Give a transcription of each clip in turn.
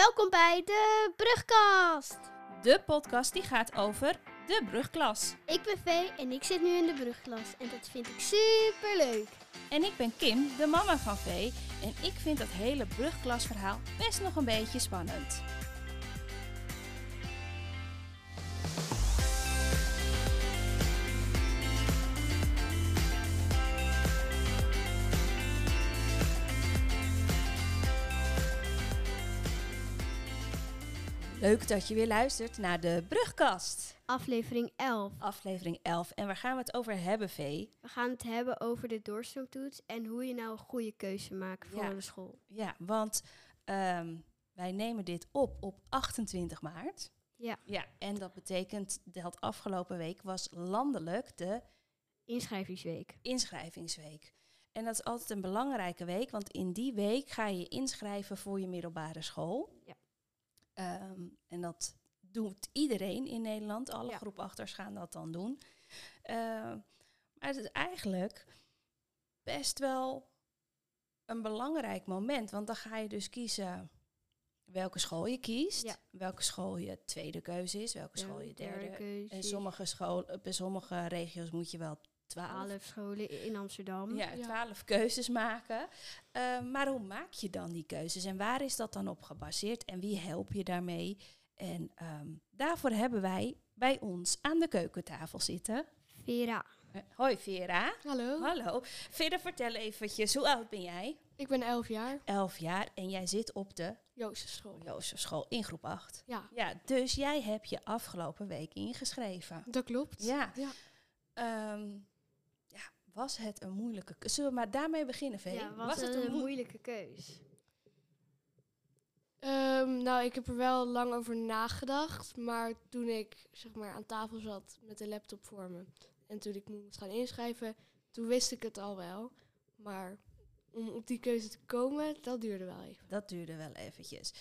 Welkom bij de Brugkast. De podcast die gaat over de brugklas. Ik ben Vee en ik zit nu in de brugklas en dat vind ik super leuk. En ik ben Kim, de mama van Vee. En ik vind dat hele brugklasverhaal best nog een beetje spannend. Leuk dat je weer luistert naar de Brugkast. Aflevering 11. Aflevering 11. En waar gaan we het over hebben, Vee? We gaan het hebben over de doorstroomtoets en hoe je nou een goede keuze maakt voor de school. Ja, want wij nemen dit op 28 maart. Ja. Ja, en dat betekent dat afgelopen week was landelijk de Inschrijvingsweek. En dat is altijd een belangrijke week, want in die week ga je inschrijven voor je middelbare school. Ja. En dat doet iedereen in Nederland. Alle groep achters gaan dat dan doen. Maar het is eigenlijk best wel een belangrijk moment. Want dan ga je dus kiezen welke school je kiest. Ja. Welke school je tweede keuze is. Welke school je derde keuze. En bij sommige regio's moet je wel 12 scholen in Amsterdam. Ja, 12 keuzes maken. Maar hoe maak je dan die keuzes? En waar is dat dan op gebaseerd? En wie help je daarmee? En daarvoor hebben wij bij ons aan de keukentafel zitten Vera. Hoi Vera. Hallo. Hallo. Vera, vertel eventjes, hoe oud ben jij? Ik ben 11 jaar. 11 jaar en jij zit op de Jozefschool in groep 8. Ja. Dus jij hebt je afgelopen week ingeschreven. Dat klopt. Ja. Was het een moeilijke keuze? Zullen we maar daarmee beginnen, Vee? Ja, was het een moeilijke keus? Nou, ik heb er wel lang over nagedacht. Maar toen ik aan tafel zat met de laptop voor me en toen ik moest gaan inschrijven, toen wist ik het al wel. Maar om op die keuze te komen, dat duurde wel even. Dat duurde wel eventjes.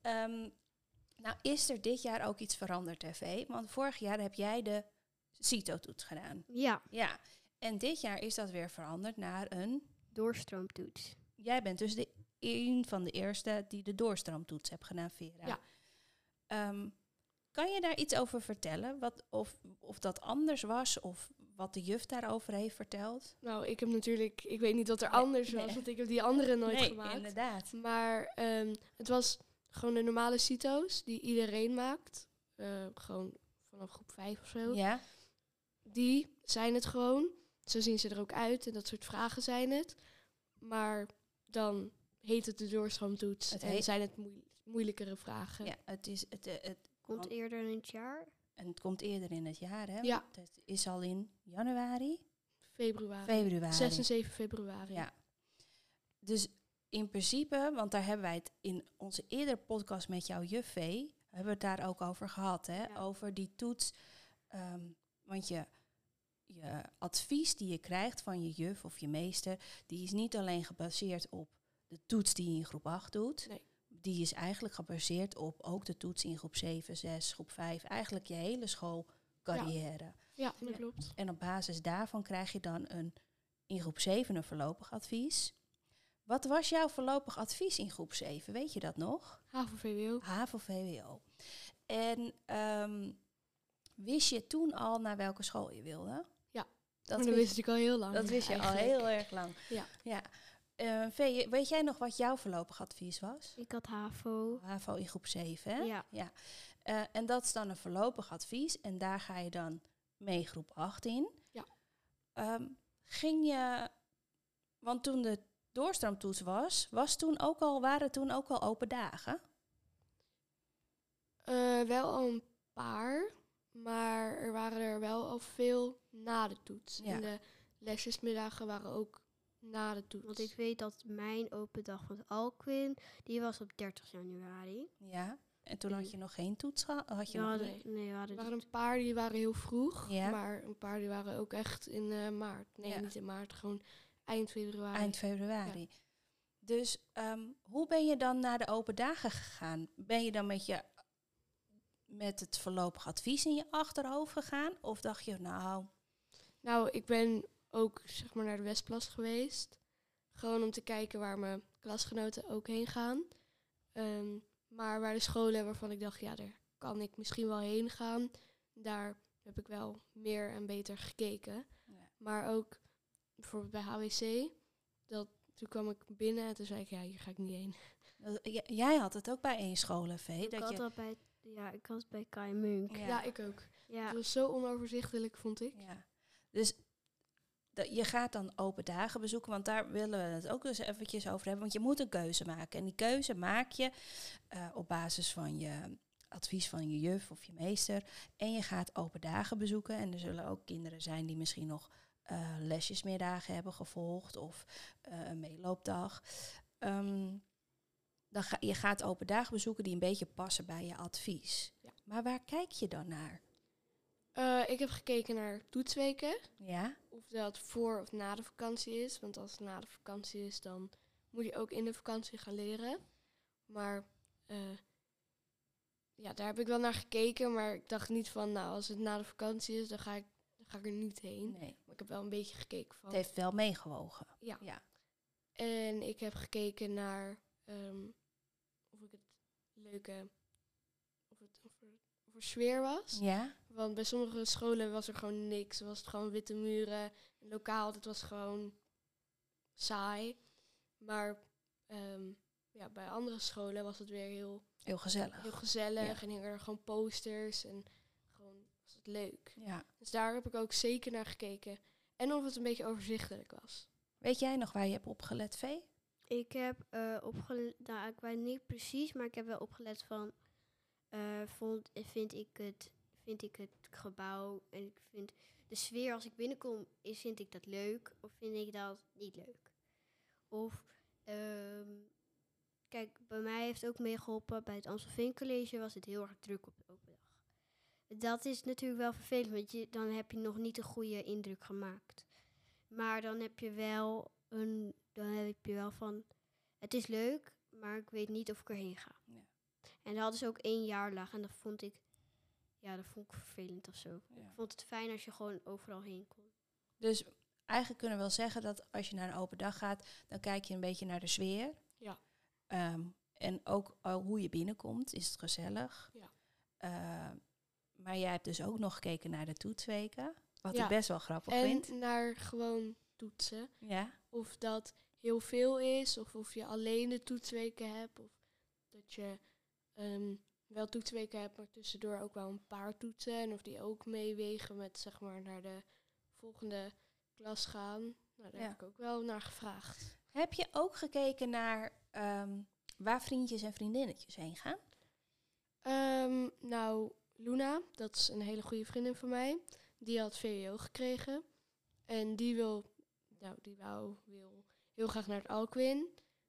Nou, is er dit jaar ook iets veranderd, Vee? Want vorig jaar heb jij de CITO-toets gedaan. Ja. Ja. En dit jaar is dat weer veranderd naar een doorstroomtoets. Jij bent dus een van de eerste die de doorstroomtoets hebt gedaan, Vera. Ja. Kan je daar iets over vertellen? Of dat anders was of wat de juf daarover heeft verteld? Nou, ik weet niet wat er anders was, want ik heb die andere nooit gemaakt. Nee, inderdaad. Maar het was gewoon de normale CITO's die iedereen maakt. Gewoon vanaf groep 5 of zo. Ja. Die zijn het gewoon. Zo zien ze er ook uit en dat soort vragen zijn het. Maar dan heet het de doorstroomtoets en zijn het moeilijkere vragen. Ja, het komt eerder in het jaar. En het komt eerder in het jaar, hè? Ja. Het is al in januari? Februari. 6 en 7 februari. Ja. Dus in principe, want daar hebben wij het in onze eerdere podcast met jouw juf Vee, hebben we het daar ook over gehad, hè? Ja. Over die toets. Want je advies die je krijgt van je juf of je meester, die is niet alleen gebaseerd op de toets die je in groep 8 doet. Nee. Die is eigenlijk gebaseerd op ook de toets in groep 7, 6, groep 5. Eigenlijk je hele schoolcarrière. Ja, dat klopt. En op basis daarvan krijg je dan in groep 7 een voorlopig advies. Wat was jouw voorlopig advies in groep 7? Weet je dat nog? HAVO-VWO. HAVO-VWO. En wist je toen al naar welke school je wilde? Ja, dat wist ik al heel lang. Dat wist je al heel erg lang. Ja. Vee, weet jij nog wat jouw voorlopig advies was? Ik had HAVO. HAVO in groep 7, hè? Ja. En dat is dan een voorlopig advies. En daar ga je dan mee groep 8 in. Ja. Want toen de doorstroomtoets waren toen ook al open dagen? Wel al een paar, maar er waren er wel al veel na de toets. Ja. En de lesjesmiddagen waren ook na de toets. Want ik weet dat mijn open dag van het Alquin, die was op 30 januari. Ja, en toen had je nog geen toets gehad? Nee, er waren een paar die waren heel vroeg, maar een paar die waren ook echt in maart. Nee, niet in maart, gewoon eind februari. Eind februari. Ja. Dus hoe ben je dan naar de open dagen gegaan? Ben je dan met het voorlopig advies in je achterhoofd gegaan? Of dacht je, Nou, ik ben ook naar de Westplas geweest. Gewoon om te kijken waar mijn klasgenoten ook heen gaan. Maar bij de scholen waarvan ik dacht, ja, daar kan ik misschien wel heen gaan. Daar heb ik wel meer en beter gekeken. Ja. Maar ook bijvoorbeeld bij HWC, toen kwam ik binnen en toen zei ik, ja, hier ga ik niet heen. Jij had het ook bij één school, Vee. Ik had het bij Kai Munk. Ja, ik ook. Ja. Het was zo onoverzichtelijk, vond ik. Ja. Dus je gaat dan open dagen bezoeken, want daar willen we het ook dus eventjes over hebben. Want je moet een keuze maken. En die keuze maak je op basis van je advies van je juf of je meester. En je gaat open dagen bezoeken. En er zullen ook kinderen zijn die misschien nog lesjesmiddagen hebben gevolgd of een meeloopdag. Je gaat open dagen bezoeken die een beetje passen bij je advies. Ja. Maar waar kijk je dan naar? Ik heb gekeken naar toetsweken. Ja? Of dat voor of na de vakantie is. Want als het na de vakantie is, dan moet je ook in de vakantie gaan leren. Maar daar heb ik wel naar gekeken. Maar ik dacht niet van, nou, als het na de vakantie is, dan ga ik er niet heen. Nee. Maar ik heb wel een beetje gekeken van. Het heeft wel meegewogen. Ja. En ik heb gekeken naar of ik het leuke, of er sfeer was. Ja? Want bij sommige scholen was er gewoon niks. Was het gewoon witte muren. Een lokaal, dat was gewoon saai. Maar bij andere scholen was het weer Heel gezellig. heel gezellig. Ja. En hingen er gewoon posters. En gewoon was het leuk. Ja. Dus daar heb ik ook zeker naar gekeken. En of het een beetje overzichtelijk was. Weet jij nog waar je hebt opgelet, Vee? Ik heb opgelet, nou, ik weet niet precies, maar ik heb wel opgelet van, vind ik het gebouw en ik vind de sfeer als ik binnenkom, vind ik dat leuk of vind ik dat niet leuk. Of, kijk, bij mij heeft ook meegeholpen, bij het Amstelveen College was het heel erg druk op de open dag. Dat is natuurlijk wel vervelend, want dan heb je nog niet een goede indruk gemaakt. Maar dan heb je wel van, het is leuk, maar ik weet niet of ik erheen ga. Ja. En dat hadden ze ook 1 jaar lang en dat vond ik vervelend of zo. Ja. Ik vond het fijn als je gewoon overal heen kon. Dus eigenlijk kunnen we wel zeggen dat als je naar een open dag gaat, dan kijk je een beetje naar de sfeer. Ja. En ook hoe je binnenkomt, is het gezellig. Ja. Maar jij hebt dus ook nog gekeken naar de toetsweken, wat Ja. ik best wel grappig En vind. naar gewoon toetsen. Ja. Of dat heel veel is, of je alleen de toetsweken hebt. Of dat je wel toetsweken hebt, maar tussendoor ook wel een paar toetsen. En of die ook meewegen met, zeg maar, naar de volgende klas gaan. Nou, daar heb ik ook wel naar gevraagd. Heb je ook gekeken naar waar vriendjes en vriendinnetjes heen gaan? Nou, Luna, dat is een hele goede vriendin van mij. Die had VWO gekregen. En die wil heel graag naar het Alkwin.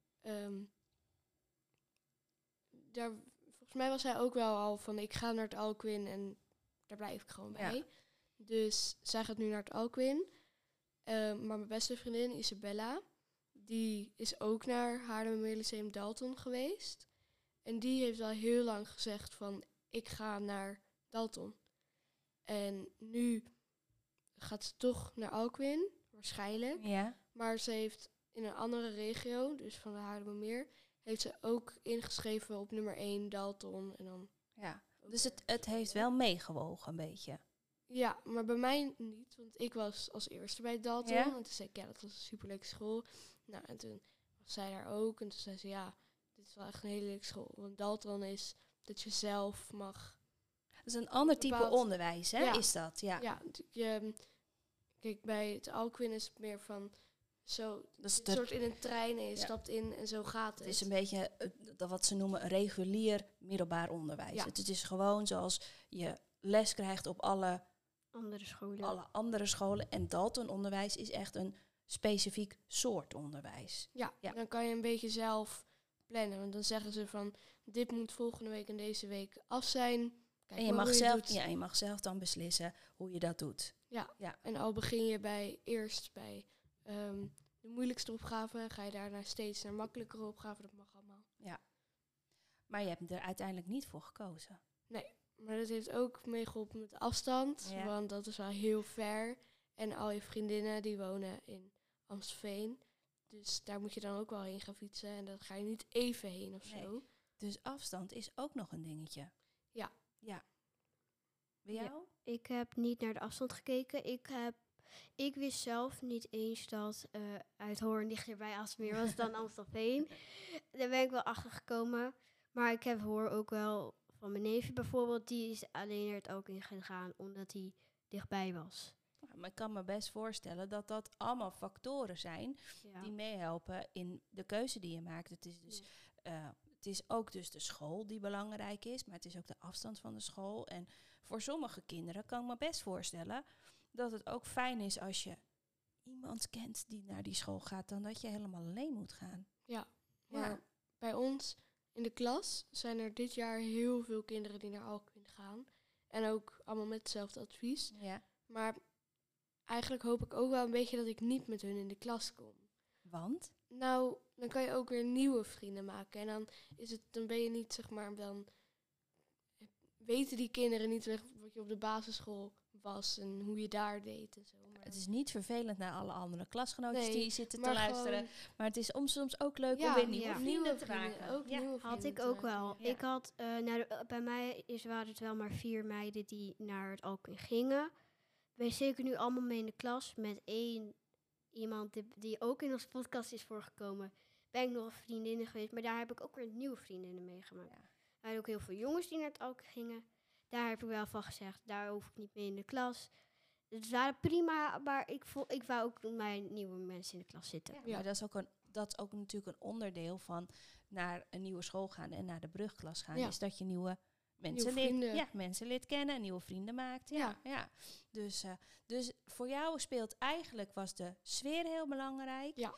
Volgens mij was hij ook wel al van, ik ga naar het Alkwin en daar blijf ik gewoon bij. Ja. Dus zij gaat nu naar het Alkwin. Maar mijn beste vriendin Isabella, die is ook naar Haarlemmermeer Lyceum Dalton geweest. En die heeft al heel lang gezegd van, ik ga naar Dalton. En nu gaat ze toch naar Alkwin, waarschijnlijk. Ja. Maar ze heeft in een andere regio, dus van de Haarlemmermeer, heeft ze ook ingeschreven op nummer 1 Dalton. En dan Ja. Dus het heeft wel meegewogen een beetje. ja, maar bij mij niet, want ik was als eerste bij Dalton. Ja? En toen zei ik, ja, dat was een superleuke school. Nou, en toen was zij daar ook. En toen zei ze, ja, dit is wel echt een hele leuke school. Want Dalton is dat je zelf mag. Dat is een ander type Bepaald- onderwijs, hè? Ja. Is dat? Ja. Ja, kijk, bij het Alkwin is het meer van zo, Dat is een soort in een trein en je Ja. stapt in en zo gaat het. Het is een beetje dat wat ze noemen een regulier middelbaar onderwijs. Ja. Het is gewoon zoals je les krijgt op alle Andere scholen. andere scholen. En Dalton onderwijs is echt een specifiek soort onderwijs. Ja, Ja. dan kan je een beetje zelf plannen. Want dan zeggen ze van, dit moet volgende week en deze week af zijn. Kijk En je maar mag, hoe zelf, doet. je mag zelf dan beslissen hoe je dat doet. En al begin je eerst bij de moeilijkste opgave, ga je daarna steeds naar makkelijkere opgaven. Dat mag allemaal. Maar je hebt er uiteindelijk niet voor gekozen. Maar dat heeft ook meegeholpen met de afstand, Ja. want dat is wel heel ver. En al je vriendinnen die wonen in Amstelveen. Dus daar moet je dan ook wel heen gaan fietsen. En dan ga je niet even heen of Nee. zo. Dus afstand is ook nog een dingetje. Ja. Ja. Bij Ja. jou? Ik heb niet naar de afstand gekeken. Ik wist zelf niet eens dat Uithoorn dichter bij Aalsmeer was dan Amstelveen. Daar ben ik wel achter gekomen. Maar ik hoor ook wel van mijn neefje bijvoorbeeld, die is alleen er het ook in gegaan omdat hij dichtbij was. Ja, maar ik kan me best voorstellen dat dat allemaal factoren zijn Ja. die meehelpen in de keuze die je maakt. Het is dus het is ook dus de school die belangrijk is, maar het is ook de afstand van de school. En voor sommige kinderen kan ik me best voorstellen dat het ook fijn is als je iemand kent die naar die school gaat, dan dat je helemaal alleen moet gaan. Ja, Ja. maar bij ons in de klas zijn er dit jaar heel veel kinderen die naar Alkwind gaan. En ook allemaal met hetzelfde advies. Ja. Maar eigenlijk hoop ik ook wel een beetje dat ik niet met hun in de klas kom. Want? Nou, dan kan je ook weer nieuwe vrienden maken. En dan ben je niet, zeg maar, dan weten die kinderen niet wat je op de basisschool was en hoe je daar deed en zo. Maar Het is niet vervelend naar alle andere klasgenootjes Nee, die zitten te maar luisteren. gewoon- Maar het is soms ook leuk Ja, om weer nieuwe ja. vrienden te maken. Ook Ja. nieuwe Had vrienden ik te ook maken. wel. Ja. Ik had, bij mij waren het wel maar 4 meiden die naar het Alkwind gingen. Wij zitten nu allemaal mee in de klas met 1 iemand die ook in onze podcast is voorgekomen. Ben ik nog vriendinnen geweest, maar daar heb ik ook weer nieuwe vriendinnen meegemaakt. Ja. Er waren ook heel veel jongens die naar het Alkwind gingen. Daar heb ik wel van gezegd, daar hoef ik niet mee in de klas. Het waren prima, maar ik wou ook met mijn nieuwe mensen in de klas zitten. Ja, Ja. maar dat is ook natuurlijk een onderdeel van naar een nieuwe school gaan en naar de brugklas gaan. Ja. Is dat je nieuwe mensen vrienden. leert kennen en nieuwe vrienden maakt. Ja. Ja. Dus voor jou was de sfeer heel belangrijk. Ja.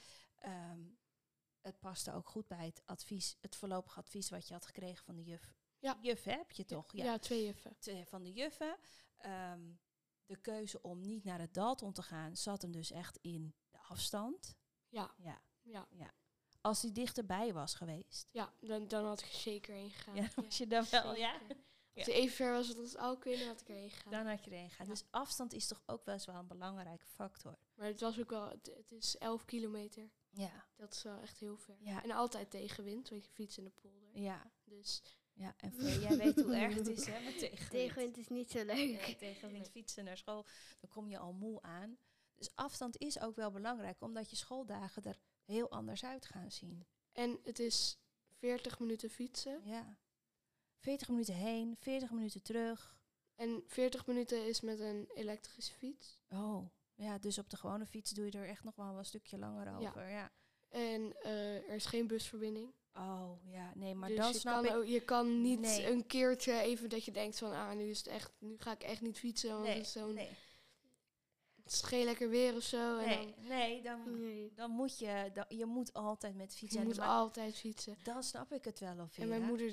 Het paste ook goed bij het voorlopig advies wat je had gekregen van de juf. Ja. Juf heb je toch? Ja, 2 juffen. Van de juffen. De keuze om niet naar het Dalton te gaan zat hem dus echt in de afstand. Ja, Ja. ja. Als hij dichterbij was geweest. Ja, dan had ik er zeker heen gegaan. Ja, was je dan wel, ja? zeker. Als het even ver was als Alkwind, dan had ik erheen gegaan. Dan had je erin gegaan. Ja. Dus afstand is toch ook wel een belangrijke factor. Maar het was ook wel, het is 11 kilometer. Ja. Dat is wel echt heel ver. Ja. En altijd tegenwind, want je fietst in de polder. Ja. Dus Ja, en Vee, jij weet hoe erg het is, hè, met tegenwind. Tegenwind is niet zo leuk. Ja, tegenwind fietsen naar school, dan kom je al moe aan. Dus afstand is ook wel belangrijk, omdat je schooldagen er heel anders uit gaan zien. en het is 40 minuten fietsen. Ja. 40 minuten heen, 40 minuten terug. En 40 minuten is met een elektrische fiets. Oh, ja, dus op de gewone fiets doe je er echt nog wel een stukje langer over. Ja. En er is geen busverbinding. Oh, ja, nee, maar Dus dan snap ik... je kan niet Nee. een keertje even dat je denkt van, nu ga ik echt niet fietsen. Want het is het is geen lekker weer of zo. En Nee. dan moet je moet altijd met je fietsen. moet altijd fietsen. Dan snap ik het wel of En mijn moeder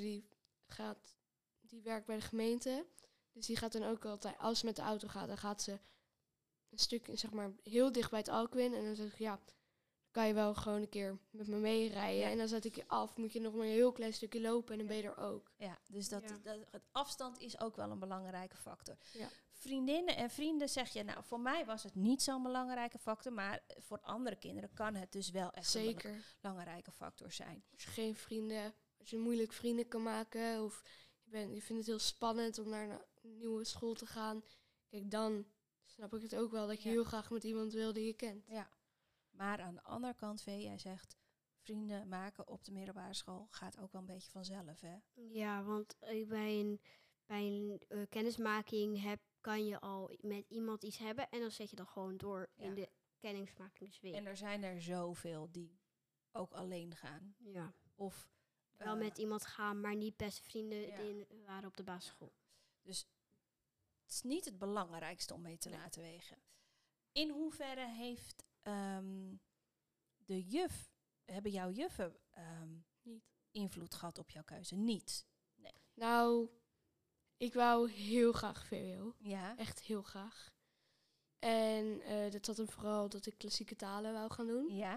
die werkt bij de gemeente. Dus die gaat dan ook altijd, als ze met de auto gaat, dan gaat ze een stuk, zeg maar, heel dicht bij het Alkwind. En dan zeg ik, ja, dan kan je wel gewoon een keer met me meerijden. Ja. En dan zet ik je af, moet je nog maar een heel klein stukje lopen en dan ben je er ook. Ja, dus Ja. het afstand is ook wel een belangrijke factor. Ja. Vriendinnen en vrienden zeg je, nou, voor mij was het niet zo'n belangrijke factor, maar voor andere kinderen kan het dus wel echt een Zeker. belangrijke factor zijn. Als je geen vrienden, als je moeilijk vrienden kan maken of je vindt het heel spannend om naar een nieuwe school te gaan. Kijk, dan snap ik het ook wel dat je Ja. heel graag met iemand wil die je kent. Ja. Maar aan de andere kant, Vee, jij zegt, vrienden maken op de middelbare school gaat ook wel een beetje vanzelf, hè? Ja, want bij een kennismaking kan je al met iemand iets hebben en dan zet je dan gewoon door Ja. in de kennismakingsweek. En er zijn er zoveel die ook alleen gaan. Ja, Of wel met iemand gaan, maar niet beste vrienden Ja. die waren op de basisschool. Dus het is niet het belangrijkste om mee te laten wegen. In hoeverre heeft hebben jouw juffen Niet. invloed gehad op jouw keuze? Niet. Nou, ik wou heel graag VWO. Ja. Echt heel graag. En dat zat hem vooral dat ik klassieke talen wou gaan doen. Ja.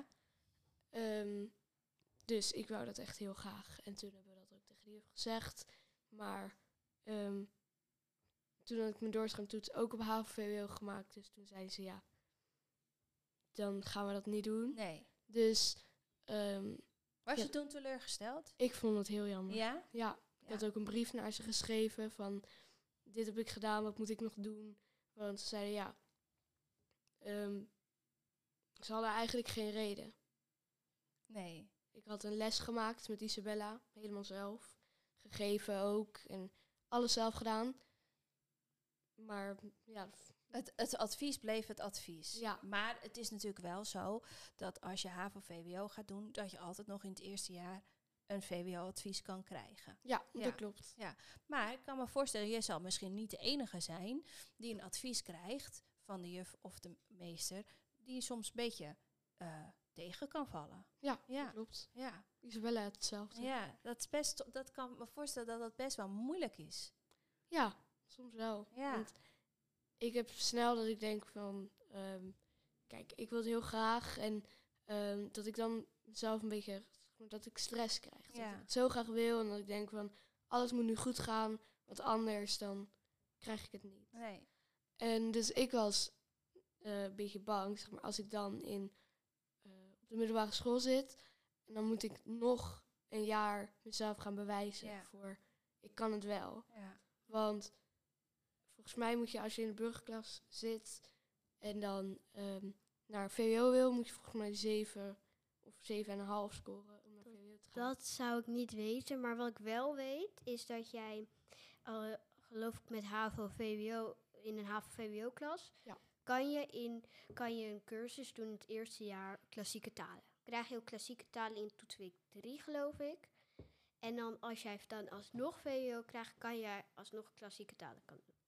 Dus ik wou dat echt heel graag. En toen hebben we dat ook tegen die juf gezegd. Maar toen had ik mijn doorstroomtoets ook op HAVO-VWO gemaakt. Dus toen zeiden ze ja, dan gaan we dat niet doen. Nee. Dus Was Ja. je toen teleurgesteld? Ik vond het heel jammer. Ja? Ja, ik had ook een brief naar ze geschreven van... Dit heb ik gedaan, wat moet ik nog doen? Want ze zeiden ja... ze hadden eigenlijk geen reden. Nee. Ik had een les gemaakt met Isabella, helemaal zelf. Gegeven ook en alles zelf gedaan. Maar ja, Het advies bleef het advies. Ja. Maar het is natuurlijk wel zo dat als je HAVO-VWO gaat doen, dat je altijd nog in het eerste jaar een VWO-advies kan krijgen. ja, Ja. dat klopt. Maar ik kan me voorstellen, je zal misschien niet de enige zijn die een advies krijgt van de juf of de meester, die soms een beetje tegen kan vallen. Ja, Ja. dat klopt. Ja, Isabella had hetzelfde. ja, dat kan ik me voorstellen dat dat best wel moeilijk is. Ja, soms wel. Ja. Want ik heb snel dat ik denk van... kijk, ik wil het heel graag. En dat ik dan zelf een beetje... Dat ik stress krijg. Dat Ja. ik het zo graag wil. En dat ik denk van... Alles moet nu goed gaan. Want anders dan krijg ik het niet. Nee. En dus ik was een beetje bang. Zeg maar, als ik dan op de middelbare school zit... En dan moet ik nog een jaar mezelf gaan bewijzen. Ja. Voor ik kan het wel. Ja. Want volgens mij moet je als je in de burgerklas zit en dan naar VWO wil, moet je volgens mij 7 of 7,5 scoren om naar VWO te gaan. Dat zou ik niet weten, maar wat ik wel weet is dat jij, geloof ik met HAVO-VWO, in een HAVO-VWO-klas, Ja. kan je een cursus doen in het eerste jaar klassieke talen. Krijg je ook klassieke talen in toetsweek 3, geloof ik. En dan als jij dan alsnog VWO krijgt, kan jij alsnog klassieke talen kan doen.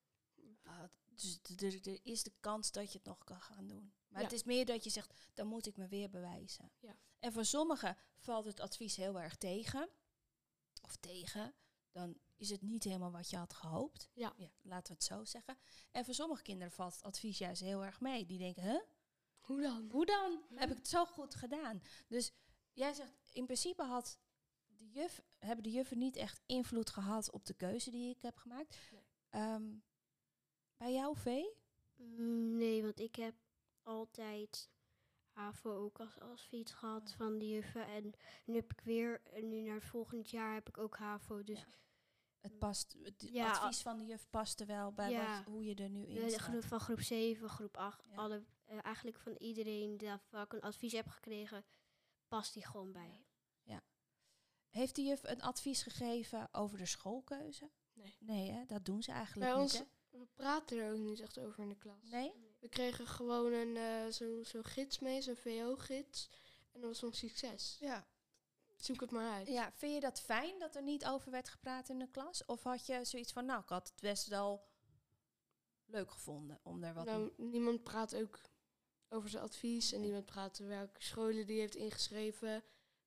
Dus er is de kans dat je het nog kan gaan doen. Maar Ja. het is meer dat je zegt, dan moet ik me weer bewijzen. Ja. En voor sommigen valt het advies heel erg tegen. Of tegen. Dan is het niet helemaal wat je had gehoopt. Ja. Laten we het zo zeggen. En voor sommige kinderen valt het advies juist heel erg mee. Die denken, huh? Hoe dan? Hoe dan? Heb ik het zo goed gedaan? Dus jij zegt, in principe hebben de juffen niet echt invloed gehad op de keuze die ik heb gemaakt. Nee. Bij jou, Vee? Nee, want ik heb altijd HAVO ook als advies gehad van de juffen. En nu heb ik nu naar het volgend jaar heb ik ook HAVO. Dus Ja. Het past, het Ja, advies van de juf paste wel bij Ja. hoe je er nu in de staat. groep van groep 7, groep 8, Ja. eigenlijk van iedereen die ik een advies heb gekregen, past die gewoon bij. Heeft de juf een advies gegeven over de schoolkeuze? Nee. Nee, hè? Dat doen ze eigenlijk Bij niet, ons, hè? we praten er ook niet echt over in de klas. Nee? We kregen gewoon zo'n gids mee, zo'n VO-gids. En dat was een succes. Ja. Zoek het maar uit. Ja, vind je dat fijn dat er niet over werd gepraat in de klas? Of had je zoiets van, nou, ik had het best wel leuk gevonden om daar wat... Nou, niemand praat ook over zijn advies en niemand praat welke scholen die heeft ingeschreven.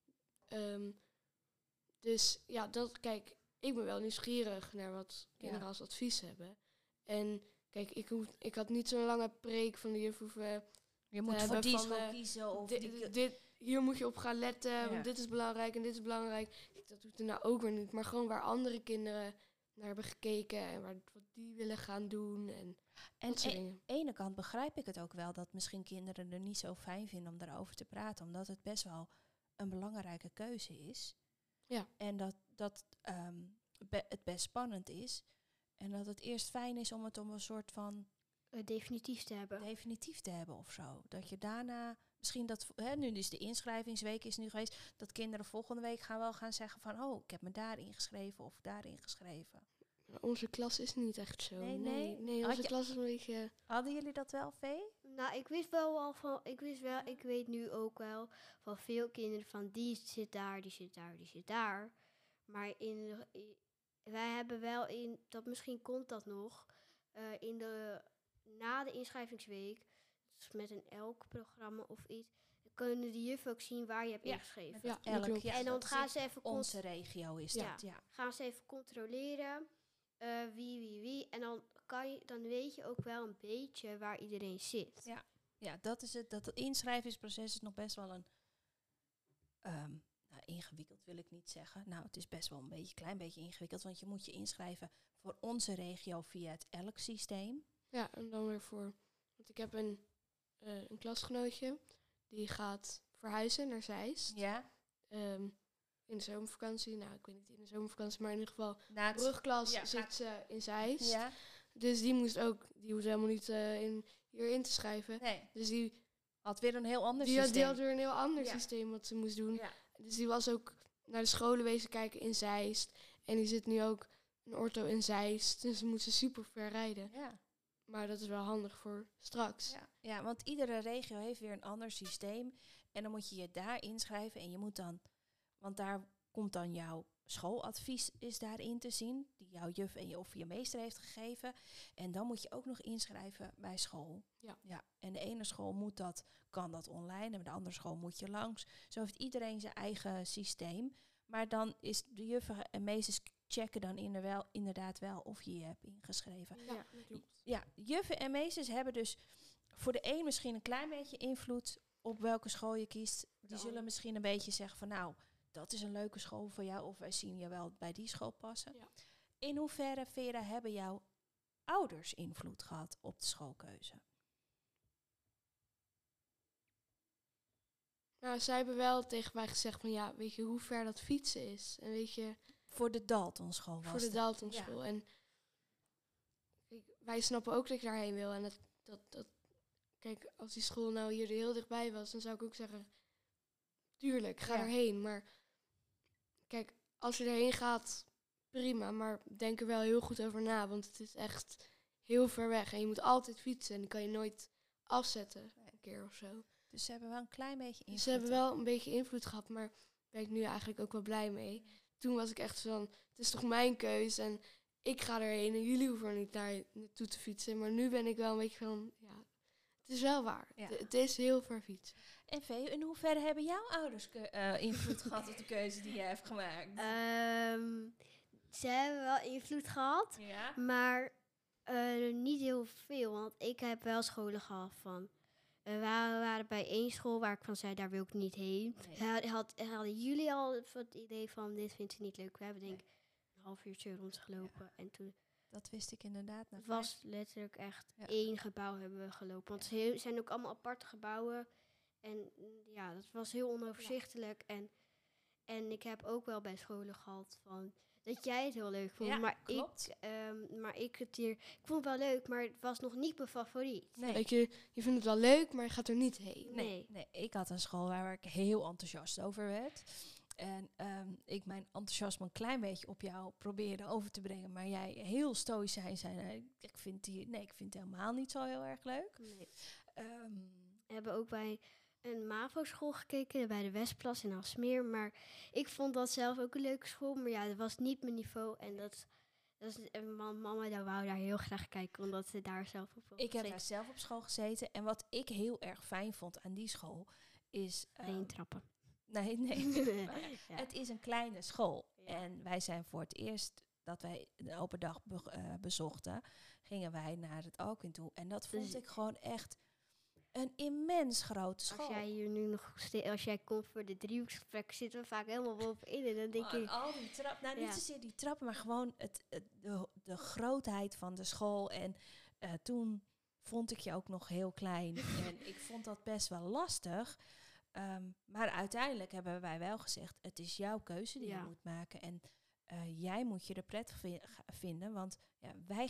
Dus ja, kijk, ik ben wel nieuwsgierig naar wat kinderen als advies hebben. En kijk, ik had niet zo'n lange preek van de juf hoeven. Je moet hebben voor die van, school kiezen of Hier moet je op gaan letten, Ja. want dit is belangrijk en dit is belangrijk. Dat doet er nou ook weer niet, maar gewoon waar andere kinderen naar hebben gekeken en wat die willen gaan doen en dat soort dingen. Aan de ene kant begrijp ik het ook wel dat misschien kinderen er niet zo fijn vinden om daarover te praten, omdat het best wel een belangrijke keuze is. Ja. En dat het best spannend is. En dat het eerst fijn is om het om een soort van Definitief te hebben. definitief te hebben of zo. Dat je daarna, misschien nu is de inschrijvingsweek is nu geweest, dat kinderen volgende week gaan zeggen van, oh, ik heb me daar ingeschreven of daar ingeschreven. Onze klas is niet echt zo. Nee. Nee, Had onze je- klas is een beetje... Hadden jullie dat wel, Vee? Nou, ik weet nu ook wel van veel kinderen van die zit daar, die zit daar, die zit daar. Maar wij hebben wel misschien komt dat nog, na de inschrijvingsweek, dus met een elk programma of iets, kunnen de juffen ook zien waar je hebt Ja, ingeschreven. Ja, dat Elk klopt. jaar. En dan dat gaan is ze even onze regio is Ja. dat, ja. gaan ze even controleren wie. En dan weet je ook wel een beetje waar iedereen zit. Ja. Ja, dat is het. Dat inschrijvingsproces is nog best wel een ingewikkeld wil ik niet zeggen. Nou, het is best wel een klein beetje ingewikkeld, want je moet je inschrijven voor onze regio via het ELK-systeem. Ja, en dan weer want ik heb een klasgenootje, die gaat verhuizen naar Zeist. Ja. in de zomervakantie. Nou, ik weet niet in de zomervakantie, maar in ieder geval Na het brugklas ja, zit ze in Zeist. Ja, Dus die hoefde helemaal niet hierin te schrijven. nee. Dus die Had weer een heel ander had systeem. weer een heel ander Ja. systeem wat ze moest doen. Ja. Dus die was ook naar de scholen wezen kijken in Zeist. En die zit nu ook in ortho in Zeist. Dus ze moesten super ver rijden. Ja. Maar dat is wel handig voor straks. Ja, want iedere regio heeft weer een ander systeem. En dan moet je je daar inschrijven. En je moet dan, want daar komt dan jouw schooladvies is daarin te zien. Die jouw juf of je meester heeft gegeven. En dan moet je ook nog inschrijven bij school. Ja. En de ene school kan dat online. En de andere school moet je langs. Zo heeft iedereen zijn eigen systeem. Maar dan is de juffen en meesters checken dan inderdaad wel of je je hebt ingeschreven. Ja, dat klopt. Ja, juffen en meesters hebben dus voor de een misschien een klein beetje invloed op welke school je kiest. Die zullen misschien een beetje zeggen van nou, dat is een leuke school voor jou. Of wij zien je wel bij die school passen. Ja. In hoeverre, Vera, hebben jouw ouders invloed gehad op de schoolkeuze? Nou, zij hebben wel tegen mij gezegd van ja, weet je hoe ver dat fietsen is? En weet je, Voor de Daltonschool was voor de het. Daltonschool. En wij snappen ook dat ik daarheen wil. En kijk, als die school nou hier heel dichtbij was, dan zou ik ook zeggen, tuurlijk, ga Ja. erheen. Maar kijk, als je erheen gaat, prima. Maar denk er wel heel goed over na, want het is echt heel ver weg. En je moet altijd fietsen en die kan je nooit afzetten, een keer of zo. Dus ze hebben wel een klein beetje invloed. Dus ze hebben wel een beetje invloed gehad, maar daar ben ik nu eigenlijk ook wel blij mee. Toen was ik echt van, het is toch mijn keus en ik ga erheen en jullie hoeven er niet naartoe te fietsen. Maar nu ben ik wel een beetje van, ja, het is wel waar. Ja. Het is heel ver fietsen. En Vee, in hoeverre hebben jouw ouders invloed gehad op de keuze die jij hebt gemaakt? Ze hebben wel invloed gehad, Ja? maar niet heel veel. Want ik heb wel scholen gehad van... we waren bij één school waar ik van zei, daar wil ik niet heen. Nee. Hadden jullie al het idee van, dit vindt ze niet leuk? We hebben denk ik een half uurtje rondgelopen. En toen Dat wist ik inderdaad. het was letterlijk echt Ja. 1 gebouw hebben we gelopen. Want ze zijn ook allemaal aparte gebouwen. En ja, dat was heel onoverzichtelijk. En ik heb ook wel bij scholen gehad van... dat jij het heel leuk vond. Ja, maar klopt. ik vond het wel leuk, maar het was nog niet mijn favoriet. Nee. Weet je vindt het wel leuk, maar je gaat er niet heen. Nee. Nee, ik had een school waar ik heel enthousiast over werd. En ik mijn enthousiasme een klein beetje op jou probeerde over te brengen. Maar jij heel stoïcijn zei, ik vind het helemaal niet zo heel erg leuk. Nee. Ehm, We hebben ook bij een MAVO-school gekeken, bij de Westplas in Alsmeer. Maar ik vond dat zelf ook een leuke school. Maar ja, dat was niet mijn niveau. En mama wou daar heel graag kijken, omdat ze daar zelf op ik heb gezeten. daar zelf op school gezeten. En wat ik heel erg fijn vond aan die school is... Geen trappen. Nee. Ja. Het is een kleine school. Ja. En wij zijn voor het eerst dat wij een open dag bezochten, gingen wij naar het Alkin toe. En dat vond Dus- ik gewoon echt een immens grote school. Als jij hier nu nog als jij komt voor de driehoeksgesprek, zitten we vaak helemaal bovenin. En dan denk Oh, ik, al die trappen, nou niet Ja. zozeer die trappen, maar gewoon de grootheid van de school. En toen vond ik je ook nog heel klein. En ik vond dat best wel lastig. Maar uiteindelijk hebben wij wel gezegd, het is jouw keuze die Ja. je moet maken. En jij moet je er prettig vinden, want ja,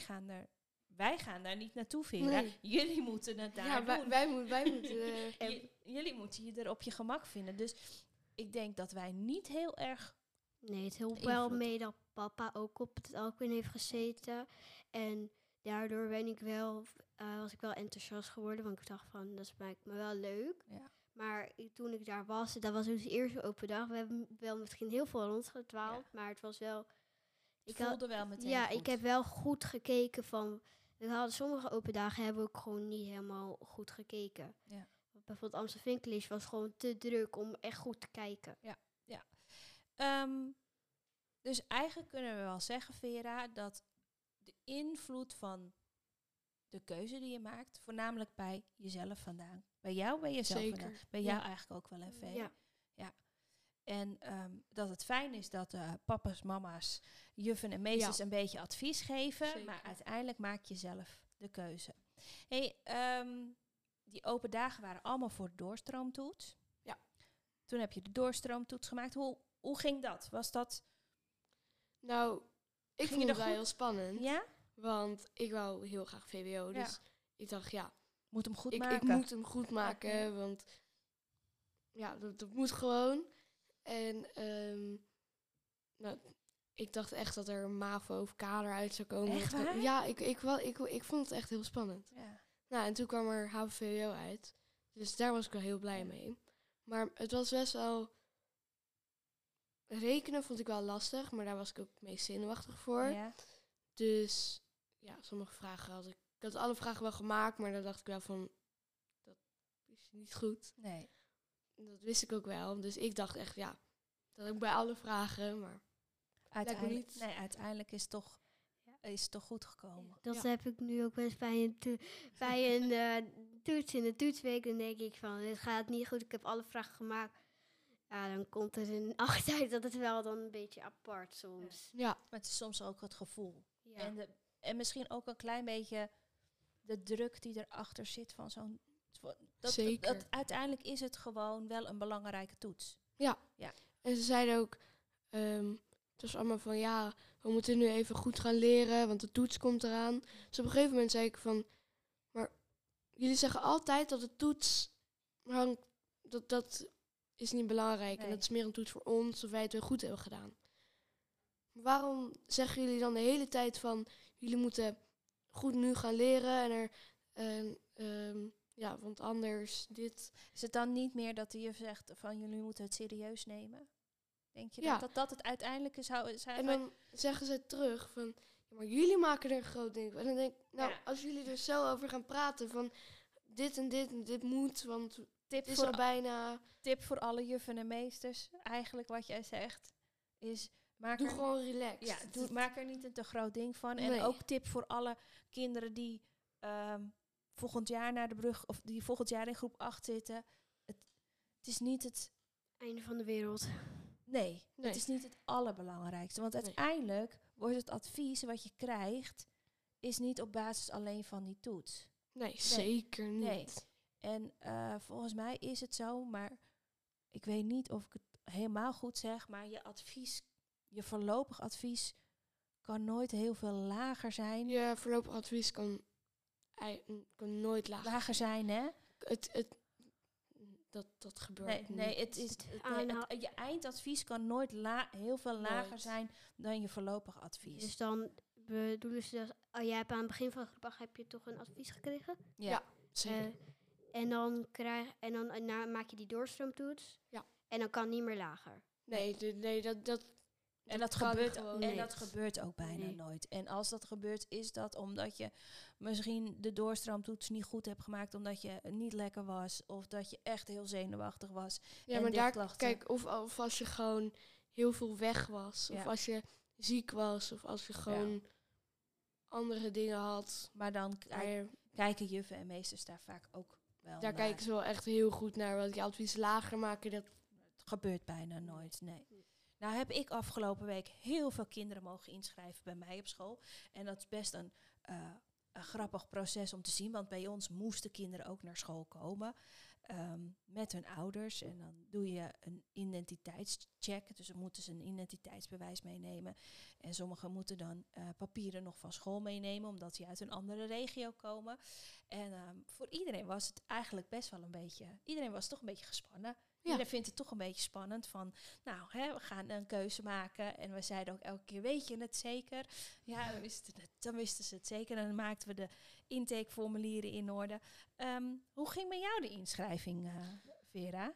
wij gaan daar niet naartoe, Vera. Nee. Jullie moeten het daar Ja, doen. wij moeten... Jullie moeten je er op je gemak vinden. Dus ik denk dat wij niet heel erg... nee, het hielp wel Invloed. mee dat papa ook op het Alkin heeft gezeten. En daardoor was ik wel enthousiast geworden. Want ik dacht van, dat lijkt me wel leuk. Ja. Maar toen ik daar was, dat was onze eerste open dag. We hebben wel misschien heel veel rondgetwaald, maar het was wel... Het voelde wel meteen Ja, goed. ik heb wel goed gekeken van... sommige open dagen hebben we ook gewoon niet helemaal goed gekeken. Ja. Bijvoorbeeld Amstelveen College was gewoon te druk om echt goed te kijken. Dus eigenlijk kunnen we wel zeggen, Vera, dat de invloed van de keuze die je maakt, voornamelijk bij jezelf vandaan. Bij jou, bij jezelf Zeker. vandaan. Bij Ja. jou eigenlijk ook wel, hè, Vee? Ja. En dat het fijn is dat papa's, mama's, juffen en meesters Ja. een beetje advies geven. Zeker. Maar uiteindelijk maak je zelf de keuze. Hey, die open dagen waren allemaal voor de doorstroomtoets. Ja. Toen heb je de doorstroomtoets gemaakt. Hoe ging dat? Was dat... Nou, ik Ging vond je het er wel goed? heel spannend. Ja? Want ik wou heel graag VWO. Dus Ja. ik dacht, ja, Moet hem goed ik maken. moet hem goed maken. Ja. Want ja, dat moet gewoon. En nou, ik dacht echt dat er een MAVO of kader uit zou komen. Echt Dat waar? Ja, ik vond het echt heel spannend. Ja. Nou, en toen kwam er HAVO-VWO uit. Dus daar was ik wel heel blij mee. Maar het was best wel... Rekenen vond ik wel lastig, maar daar was ik ook het meest zenuwachtig voor. Ja. Dus ja, sommige vragen had ik... Ik had alle vragen wel gemaakt, maar dan dacht ik wel van... Dat is niet goed. Nee. Dat wist ik ook wel. Dus ik dacht echt, ja, dat ik bij alle vragen, maar... Uiteindelijk, niet. uiteindelijk is het toch goed gekomen. Dat Ja. heb ik nu ook best bij een toets in de toetsweek. Dan denk ik van, dit gaat niet goed. Ik heb alle vragen gemaakt. Ja, dan komt er een 8 uit. Dat is wel dan een beetje apart soms. Ja, Maar het is soms ook het gevoel. Ja. En misschien ook een klein beetje de druk die erachter zit van zo'n... Zeker. Uiteindelijk is het gewoon wel een belangrijke toets. en ze zeiden ook... het was allemaal van, ja, we moeten nu even goed gaan leren, want de toets komt eraan. Dus op een gegeven moment zei ik van... Maar jullie zeggen altijd dat de toets hangt... Dat is niet belangrijk. Nee. En dat is meer een toets voor ons, of wij het wel goed hebben gedaan. Waarom zeggen jullie dan de hele tijd van... Jullie moeten goed nu gaan leren ja, want anders dit... Is het dan niet meer dat de juf zegt van jullie moeten het serieus nemen? Denk je Ja. dat het uiteindelijk zou zijn? En dan zeggen ze terug van... Ja, maar jullie maken er een groot ding van. En dan denk ik, nou, Ja. als jullie er zo over gaan praten van... Dit en dit moet, want tip, het is al voor, bijna... tip voor alle juffen en meesters, eigenlijk wat jij zegt, is... Doe gewoon relaxed. Ja, maak er niet een te groot ding van. En Nee. ook tip voor alle kinderen die volgend jaar naar de brug... of die volgend jaar in groep 8 zitten. Het is niet het... Einde van de wereld. Nee, Nee. het is niet het allerbelangrijkste. Want Nee. uiteindelijk wordt het advies wat je krijgt... is niet op basis alleen van die toets. Nee, zeker niet. Nee. En volgens mij is het zo, maar ik weet niet of ik het helemaal goed zeg... maar je voorlopig advies kan nooit heel veel lager zijn. Je voorlopig advies kan nooit Lager zijn, hè? Dat gebeurt niet. Nee, je eindadvies kan nooit heel veel lager Nooit. zijn dan je voorlopig advies. Dus dan bedoelen ze dat... Oh, jij hebt aan het begin van de groep 8 heb je toch een advies gekregen? Ja. Zeker. En dan maak je die doorstroomtoets. Ja. En dan kan het niet meer lager. Nee, dat En dat kan gebeurt, gewoon en niet. dat gebeurt ook bijna Nee. nooit. En als dat gebeurt, is dat omdat je misschien de doorstroomtoets niet goed hebt gemaakt... omdat je niet lekker was of dat je echt heel zenuwachtig was. Ja, en maar daar, dichtklachten. kijk, of als je gewoon heel veel weg was. Of Ja. als je ziek was. Of als je gewoon andere dingen had. Maar dan Daar, kijken juffen en meesters daar vaak ook wel daar naar. kijken ze wel echt heel goed naar. Want je advies lager maken, dat... Het gebeurt bijna nooit, nee. Nou heb ik afgelopen week heel veel kinderen mogen inschrijven bij mij op school. En dat is best een grappig proces om te zien. Want bij ons moesten kinderen ook naar school komen. Met hun ouders. En dan doe je een identiteitscheck. Dus dan moeten ze een identiteitsbewijs meenemen. En sommigen moeten dan papieren nog van school meenemen. Omdat die uit een andere regio komen. En voor iedereen was het eigenlijk best wel een beetje... Iedereen was toch een beetje gespannen. Ja. Iedereen vindt het toch een beetje spannend van... Nou, we gaan een keuze maken. En we zeiden ook elke keer, weet je het zeker? Ja, dan wisten ze het zeker. En dan maakten we de intakeformulieren in orde. Hoe ging bij jou de inschrijving, Vera?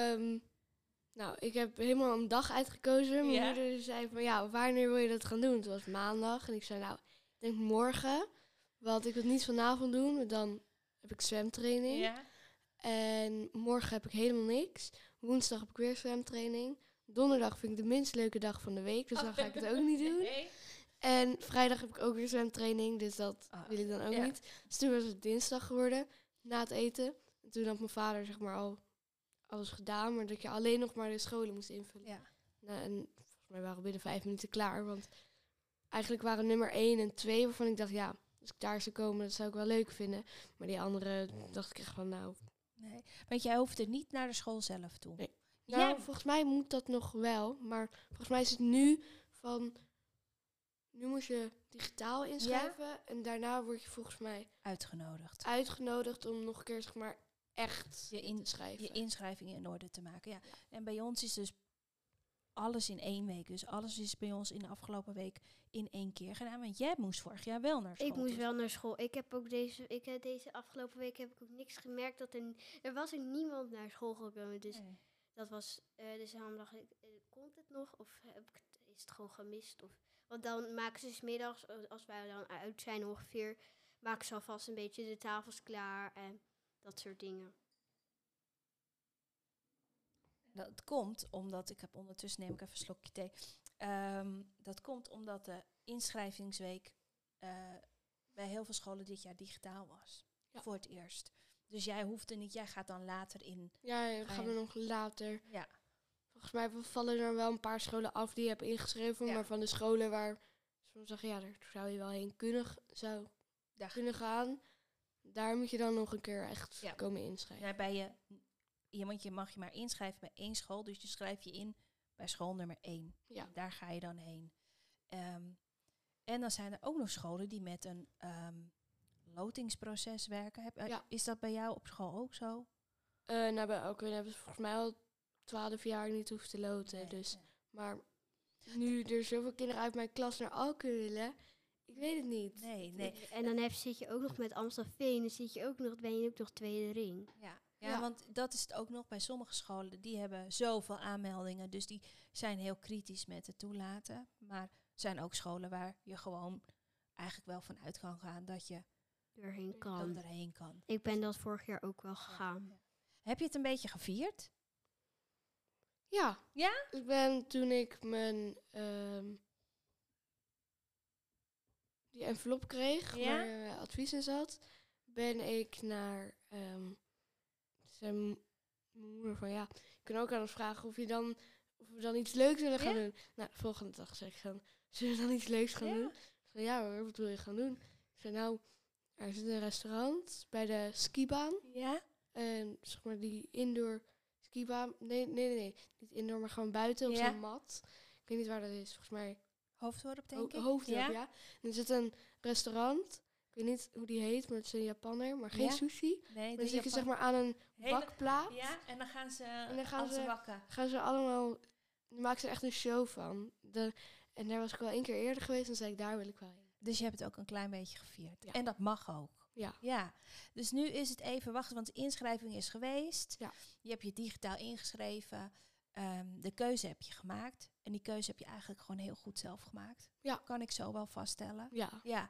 Nou, ik heb helemaal een dag uitgekozen. Mijn moeder zei van, ja, wanneer wil je dat gaan doen? Het was maandag. En ik zei, nou, ik denk morgen. Want ik wil het niet vanavond doen. Want dan heb ik zwemtraining. Ja. En morgen heb ik helemaal niks. Woensdag heb ik weer zwemtraining. Donderdag vind ik de minst leuke dag van de week. Dus dan ga ik het ook niet doen. Nee. En vrijdag heb ik ook weer zwemtraining. Dus dat wil ik dan ook ja. niet. Dus toen was het dinsdag geworden. Na het eten. En toen had mijn vader zeg maar al alles gedaan. Maar dat je alleen nog maar de scholen moest invullen. Ja. Nou, en volgens mij waren we binnen 5 minuten klaar. Want eigenlijk waren nummer 1 en 2 waarvan ik dacht, ja, als ik daar zou komen, dat zou ik wel leuk vinden. Maar die andere dacht ik echt van, nou... Nee, want jij hoefde niet naar de school zelf toe. Nee. Nou, Ja. volgens mij moet dat nog wel. Maar volgens mij is het nu van... Nu moet je digitaal inschrijven. En daarna word je volgens mij Uitgenodigd. uitgenodigd om nog een keer, zeg maar, echt Je in te schrijven. Je inschrijving in orde te maken. Ja. En bij ons is dus alles in 1 week. Dus alles is bij ons in de afgelopen week in 1 keer gedaan. Want jij moest vorig jaar wel naar school. Ik moest dus- wel naar school. Ik heb ook deze afgelopen week heb ik ook niks gemerkt dat er was ook niemand naar school gekomen. Dus Nee. dat was dus daarom dacht ik, komt het nog of is het gewoon gemist? Want dan maken ze 's middags, als wij dan uit zijn ongeveer, maken ze alvast een beetje de tafels klaar en dat soort dingen. Dat komt omdat, ik heb ondertussen, neem ik even een slokje thee. Dat komt omdat de inschrijvingsweek bij heel veel scholen dit jaar digitaal was. Ja. Voor het eerst. Dus jij hoeft er niet, jij gaat dan later in. Ja, dat gaan we nog later. Ja. Volgens mij vallen er wel een paar scholen af die je hebt ingeschreven. Ja. Maar van de scholen waar ze zeggen, ja, daar zou je wel heen kunnen gaan. Daar moet je dan nog een keer echt Ja. komen inschrijven. Ja, want je mag je maar inschrijven bij 1 school. Dus je schrijf je in bij school nummer 1. Ja. Daar ga je dan heen. En dan zijn er ook nog scholen die met een lotingsproces werken. Ja. Is dat bij jou op school ook zo? Nou, bij Elkwin hebben ze volgens mij al 12 jaar niet hoeven te loten. Nee, Dus, nee. maar nu er zoveel kinderen uit mijn klas naar Alkmaar willen, ik weet het niet. Nee. En dan zit je ook nog met Amstelveen, dan ben je ook nog tweede ring. Ja, Ja. want dat is het ook nog bij sommige scholen. Die hebben zoveel aanmeldingen. Dus die zijn heel kritisch met het toelaten. Maar er zijn ook scholen waar je gewoon eigenlijk wel van uit kan gaan dat je Erheen kan. erheen kan. Ik ben dat vorig jaar ook wel gegaan. Ja. Heb je het een beetje gevierd? Ja. Ja? Ik ben toen ik mijn die envelop kreeg, Ja? waar advies in zat, ben ik naar zijn moeder van ja, ik kan ook aan hem vragen of we dan iets leuks willen gaan Ja? doen. Nou, de volgende dag zei ik gewoon, zullen we dan iets leuks gaan Ja? doen? Ik zei, ja hoor, wat wil je gaan doen? Ik zei, nou, er zit een restaurant bij de skibaan. Ja? En zeg maar die indoor skibaan. Nee. Niet indoor, maar gewoon buiten op Ja. zo'n mat. Ik weet niet waar dat is. Volgens mij Hoofddorp, denk ik? Hoofddorp, ja. En er zit een restaurant. Ik weet niet hoe die heet, maar het is een Japanner. Maar geen Ja? sushi. Nee, Dan zit je zeg maar aan een Hele- bakplaat. Ja, en dan gaan ze dan gaan aan ze- bakken. Gaan ze allemaal... Dan maken ze er echt een show van. En daar was ik wel 1 keer eerder geweest. En zei ik, daar wil ik wel heen. Dus je hebt het ook een klein beetje gevierd. Ja. En dat mag ook. Ja. Ja, dus nu is het even wachten, want de inschrijving is geweest. Ja. Je hebt je digitaal ingeschreven. De keuze heb je gemaakt. En die keuze heb je eigenlijk gewoon heel goed zelf gemaakt. Ja. Kan ik zo wel vaststellen. Ja. Ja.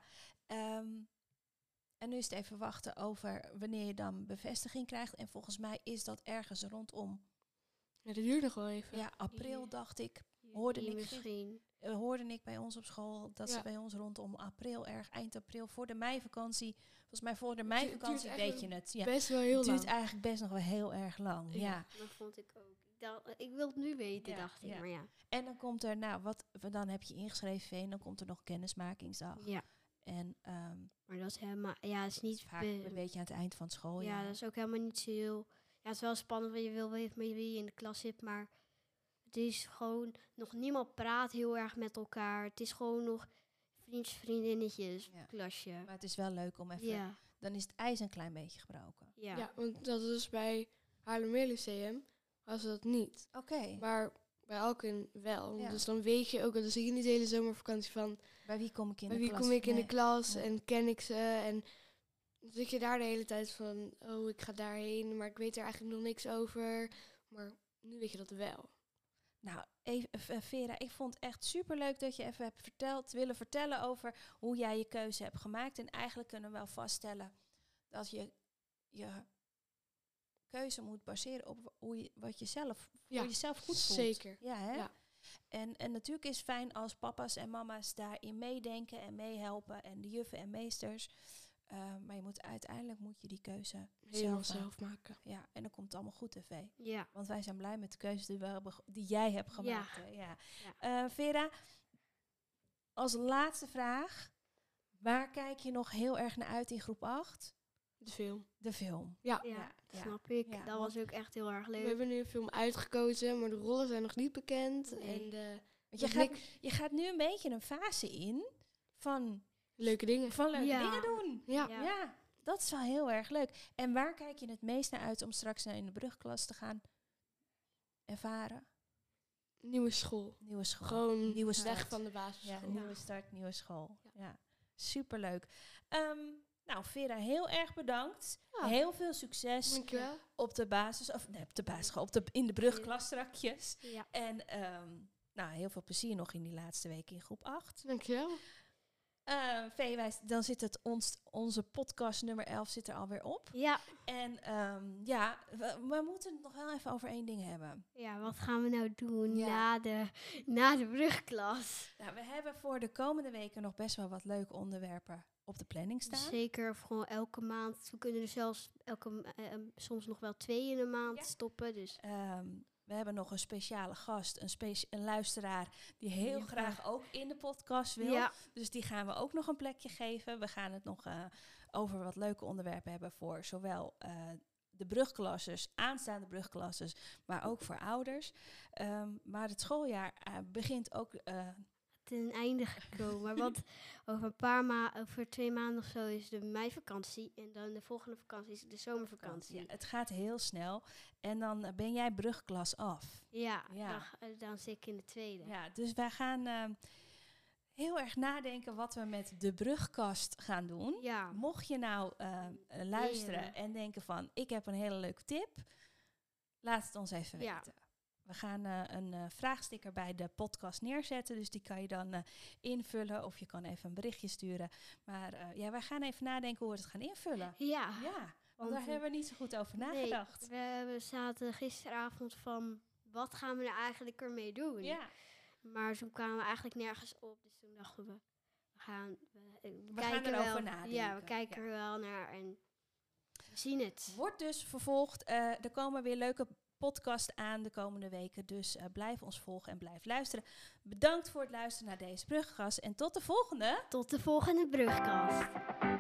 En nu is het even wachten over wanneer je dan bevestiging krijgt. En volgens mij is dat ergens rondom Ja, dat duurt nog wel even. ja, april, dacht ik. Juni misschien. Hoorde ik bij ons op school dat Ja. ze bij ons rondom april, eind april, voor de meivakantie. Volgens mij voor de duurt meivakantie echt weet je het. Ja. Best wel heel Het duurt lang. eigenlijk best nog wel heel erg lang. Ja. Ja. Dat vond ik ook. Ik wil het nu weten, Ja, dacht ik. ja. Maar ja. En dan komt er, dan heb je ingeschreven en dan komt er nog kennismakingsdag. Ja. En Maar dat is helemaal... Ja, het is niet... vaak een beetje aan het eind van het schooljaar. ja, dat is ook helemaal niet zo heel... Ja, het is wel spannend, want je wil weten met wie je in de klas zit, maar het is gewoon... Nog niemand praat heel erg met elkaar. Het is gewoon nog vriendjes, vriendinnetjes, Ja. klasje. Maar het is wel leuk om even... Ja, Dan is het ijs een klein beetje gebroken. ja. Ja, want dat is bij Haarlemmeer Lyceum was dat niet. Oké. Maar bij Alken wel. Ja. Dus dan weet je ook, dan zie je niet de hele zomervakantie van Bij wie kom ik in bij de wie klas? kom ik in de Nee. klas Nee. en ken ik ze. En dan zit je daar de hele tijd van, oh ik ga daarheen, maar ik weet er eigenlijk nog niks over. Maar nu weet je dat wel. Nou, Vera, ik vond het echt superleuk dat je even hebt willen vertellen over hoe jij je keuze hebt gemaakt. En eigenlijk kunnen we wel vaststellen dat je keuze moet baseren op wat je zelf, Ja, voor jezelf goed voelt. zeker. Ja, hè? Ja. En natuurlijk is het fijn als papa's en mama's daarin meedenken en meehelpen en de juffen en meesters. Maar uiteindelijk moet je die keuze Helemaal zelf maken. zelf maken. Ja, en dan komt het allemaal goed, tv. Ja. Want wij zijn blij met de keuze die jij hebt gemaakt. Ja. Hè? Ja. Ja. Vera, als laatste vraag. Waar kijk je nog heel erg naar uit in groep 8? De film. De film. Ja. Ja, snap ik. Ja, dat was ook echt heel erg We leuk. hebben nu een film uitgekozen, maar de rollen zijn nog niet bekend. Nee. En de Want je gaat nu een beetje een fase in van leuke dingen. leuke Ja. dingen doen. Ja. Ja. Ja, dat is wel heel erg leuk. En waar kijk je het meest naar uit om straks in de brugklas te gaan ervaren? Nieuwe school. Nieuwe school. Gewoon nieuwe start. weg van de basisschool. Ja, nieuwe start, nieuwe school. Ja. Ja, superleuk. Nou, Vera, heel erg bedankt. Ja. Heel veel succes Dankjewel. op de basisschool, in de brugklas strakjes. Ja. En nou, heel veel plezier nog in die laatste week in groep 8. Dankjewel. Vee, dan zit het onze podcast nummer 11 zit er alweer op. Ja. En we moeten het nog wel even over één ding hebben. Ja, wat gaan we nou doen Ja. na de brugklas? Nou, we hebben voor de komende weken nog best wel wat leuke onderwerpen op de planning staan. Zeker, of gewoon elke maand. We kunnen er zelfs soms nog wel 2 in een maand Ja. stoppen. Dus We hebben nog een speciale gast, een luisteraar die heel graag ook in de podcast wil. ja, Dus die gaan we ook nog een plekje geven. We gaan het nog over wat leuke onderwerpen hebben voor zowel de brugklassers, aanstaande brugklassers, maar ook voor ouders. Maar het schooljaar begint ook... ten einde gekomen. Want over over 2 maanden of zo is de meivakantie. En dan de volgende vakantie is de zomervakantie. Ja, het gaat heel snel. En dan ben jij brugklas af. Ja, Ja. dan zit ik in de tweede. Ja, dus wij gaan heel erg nadenken wat we met de brugkast gaan doen. Ja, Mocht je nou luisteren Leren. en denken van, ik heb een hele leuke tip, laat het ons even Ja. weten. We gaan een vraagsticker bij de podcast neerzetten, dus die kan je dan invullen of je kan even een berichtje sturen. Maar wij gaan even nadenken hoe we het gaan invullen. ja. Ja, want want, daar hebben we niet zo goed over nee, nagedacht. we zaten gisteravond van, wat gaan we nou eigenlijk ermee doen? Ja, Maar toen kwamen we eigenlijk nergens op. Dus toen dachten we gaan kijken erover wel. nadenken. Ja, we kijken Ja. er wel naar en we zien het. Wordt dus vervolgd. Er komen weer leuke podcasts aan de komende weken. Dus blijf ons volgen en blijf luisteren. Bedankt voor het luisteren naar deze brugkast. En tot de volgende. Tot de volgende brugkast.